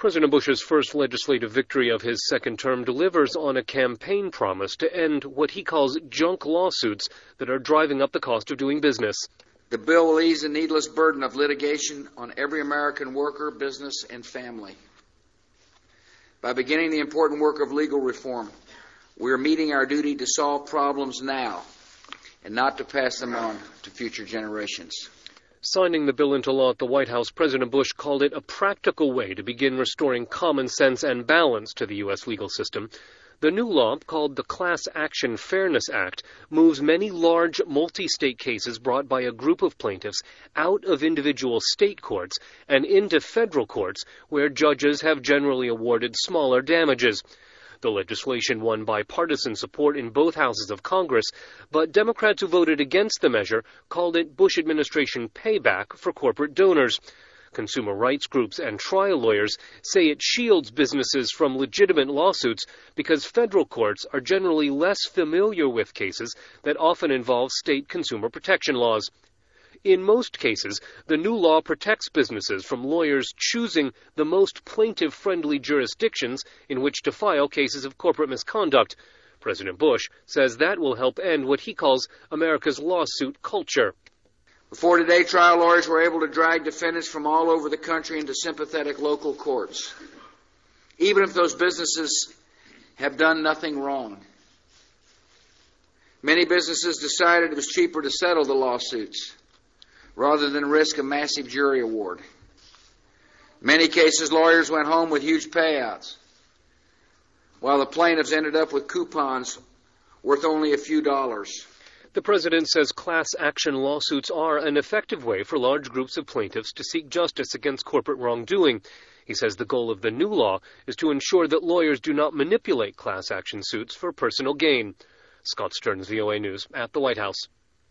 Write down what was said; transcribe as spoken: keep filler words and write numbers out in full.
President Bush's first legislative victory of his second term delivers on a campaign promise to end what he calls junk lawsuits that are driving up the cost of doing business. The bill will ease the needless burden of litigation on every American worker, business, and family. By beginning the important work of legal reform, we are meeting our duty to solve problems now and not to pass them on to future generations. Signing the bill into law at the White House, President Bush called it a practical way to begin restoring common sense and balance to the U S legal system. The new law, called the Class Action Fairness Act, moves many large multi-state cases brought by a group of plaintiffs out of individual state courts and into federal courts, where judges have generally awarded smaller damages. The legislation won bipartisan support in both houses of Congress, but Democrats who voted against the measure called it Bush administration payback for corporate donors. Consumer rights groups and trial lawyers say it shields businesses from legitimate lawsuits because federal courts are generally less familiar with cases that often involve state consumer protection laws. In most cases, the new law protects businesses from lawyers choosing the most plaintiff-friendly jurisdictions in which to file cases of corporate misconduct. President Bush says that will help end what he calls America's lawsuit culture. Before today, trial lawyers were able to drag defendants from all over the country into sympathetic local courts, even if those businesses have done nothing wrong. Many businesses decided it was cheaper to settle the lawsuits rather than risk a massive jury award. In many cases, lawyers went home with huge payouts, while the plaintiffs ended up with coupons worth only a few dollars. The president says class action lawsuits are an effective way for large groups of plaintiffs to seek justice against corporate wrongdoing. He says the goal of the new law is to ensure that lawyers do not manipulate class action suits for personal gain. Scott Stearns, V O A News, at the White House.